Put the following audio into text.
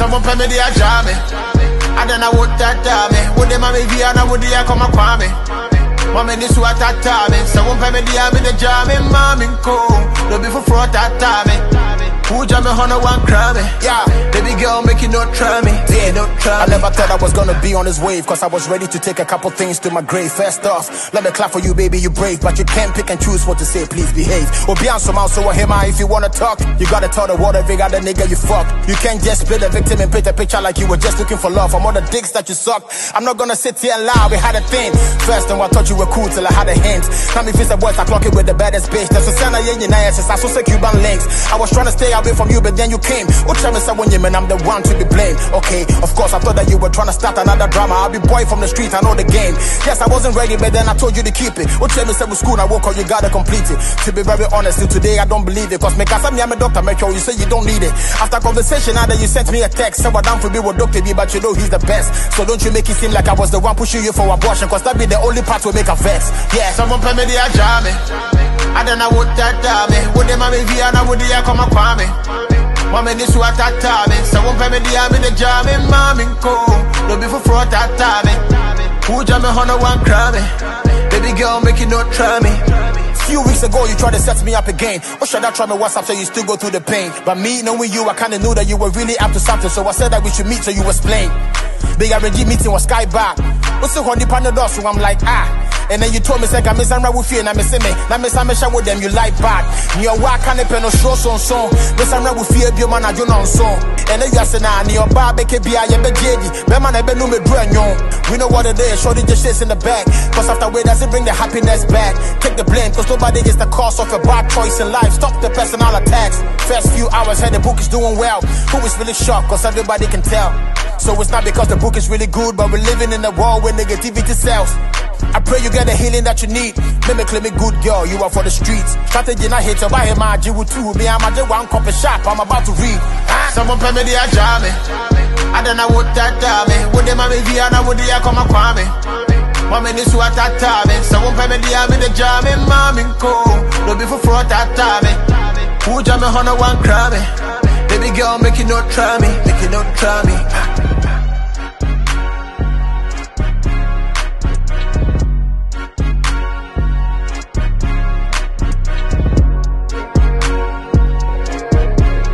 Someone pay me the ajame. I don't know what that time. Would them me via na would ya come a kwame. Mama this what that time. Someone pay me the jamming, mommy cool. Don't be for fraud that time. Who jam me on one crime? Yeah, baby girl, make you not try me. Yeah, don't try me. I never thought I was gonna be on this wave, cause I was ready to take a couple things to my grave. First off, let me clap for you, baby, you brave. But you can't pick and choose what to say, please behave. Or be on some out, so him if you wanna talk. You gotta tell the world every other nigga you fuck. You can't just play the victim and paint a picture like you were just looking for love. From all the dicks that you suck, I'm not gonna sit here and lie, we had a thing. First time I thought you were cool till I had a hint. Now me face the boys, I clock it with the baddest bitch. That's a sign of yin I so say Cuban links. I was trying to stay away from you, but then you came. What tell me when you man, I'm the one to be blamed. Okay, of course I thought that you were trying to start another drama. I'll be boy from the street, I know the game. Yes, I wasn't ready, but then I told you to keep it. What tell me with school, I woke up, you gotta complete it. To be very honest, till today I don't believe it. Cause me cause I'm a doctor, make sure you say you don't need it. After conversation, now that you sent me a text, so I down for me with Dr. B, but you know he's the best. So don't you make it seem like I was the one pushing you for abortion, cause that be the only part will make a vex. Yeah, someone pay me the ajame. I don't know what that time. Would them me via na would ya come a kwame. Mama this what that time. Someone pay me the jamming, mommy cool. Don't be for fraud that time. Who jam me on one crime? Baby girl, make you not try me. Few weeks ago you tried to set me up again. Or should I try my WhatsApp so you still go through the pain? But me knowing you, I kinda knew that you were really up to something. So I said that we should meet so you explain. Big RG meeting was sky back. What's the honey panadol? So I'm like, and then you told me, say, I miss I'm right with you, and I miss me. Now, miss I'm with them, you like back. Your work can't pen no show so. Miss I'm right with you, your man, I do not so. And then you are saying, your barbecue, I am a JD. Man, I no me we know what it is, shorty just shits in the back. Cause after way, does it bring the happiness back? Take the blame, cause nobody gets the cost of a bad choice in life. Stop the personal attacks. First few hours, hey, the book is doing well. Who is really shocked, cause everybody can tell. So it's not because the book is really good, but we're living in a world where negativity sells. I pray you get the healing that you need. Let me claim a good girl, you are for the streets. Strategy not hate your buy my G with two. Me, I'm a one copy shop, I'm about to read. Someone pay me the ajame. I don't know what that time. Would them me via na would ya come a kwame. Mama this what that time. Someone pay me the jamming, mommy cool. Don't be for fraud that time. Who jam me on one crime? Baby girl, make you not try me, make you not try me.